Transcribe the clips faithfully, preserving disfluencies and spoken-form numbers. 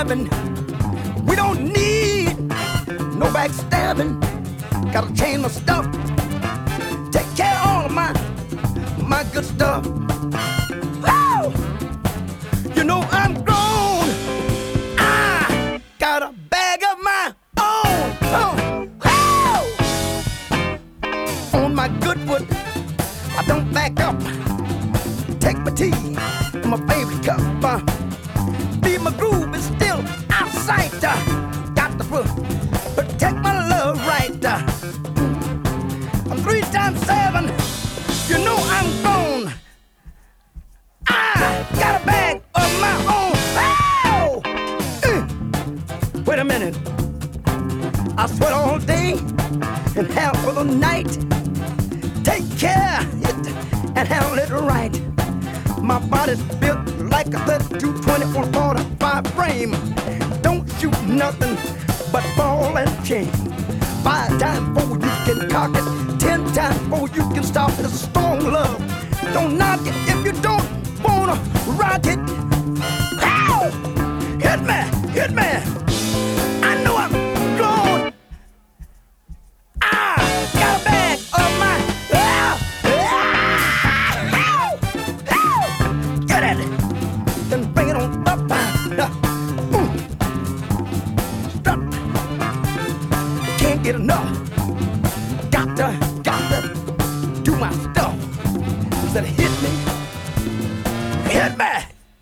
backstabbing. We don't need no backstabbing. Gotta change my stuff. Take care of all of my, my good stuff. Woo! You know I'm grown. I got a bag of my own. Oh, woo! On my good foot, I don't back up. Take my tea, my favorite cup. Uh, be my groove is still out of sight. Uh, got to put, protect my love right. Uh, I'm three times seven. You know I'm grown. I got a bag of my own. Oh! Uh, wait a minute. I sweat all day and half of the night. Take care it and handle it right. My body's built like a thirty-two twenty on a forty-five frame. Don't shoot nothing but ball and chain. Five times before you can cock it, ten times before you can stop it. It's a strong love. Don't knock it if you don't wanna rock it. Ow! Hit me, hit me. I know I'm grown. I got a bag of my. Get at it, then bring it on up. Uh, Stop. Can't get enough. Got to, got to do my stuff. Said hit me, hit me.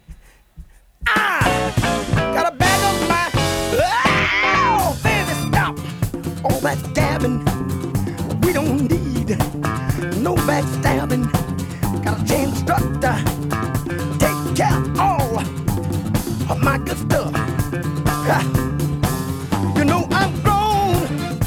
I got a bag of my. Oh, baby, stop. All that gabbing, we don't need no backstabbing. Got a chain instructor. Take care of all of my good stuff. Ha. You know I'm grown.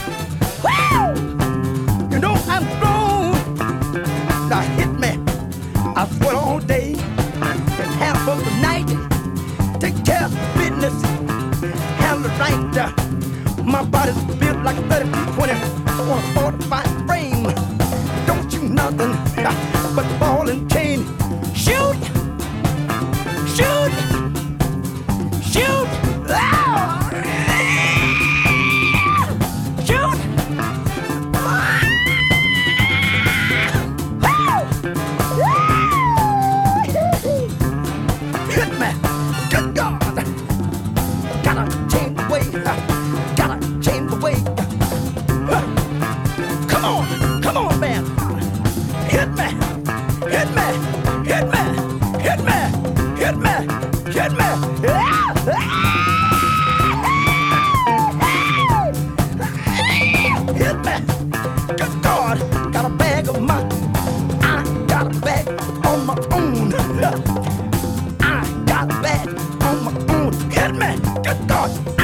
Woo! You know I'm grown. Now hit me. I sweat all day and half of the night. Take care of business. Handle it right. Uh, my body's built like a thirty-two twenty or a forty-five frame. Don't you nothing uh, but ball and chain. Shoot! Shoot! Shoot! Oh! Shoot! Hit me! Good God! Gotta change the way. Gotta change the way. Come on! Come on, man! Hit me! Hit me! Hit me! Hit me! Hit me! Hit me! Ah! Ah! Hit me! Good God! Got a bag of my. I got a bag on my own. I got a bag on my own. Hit me! Good God!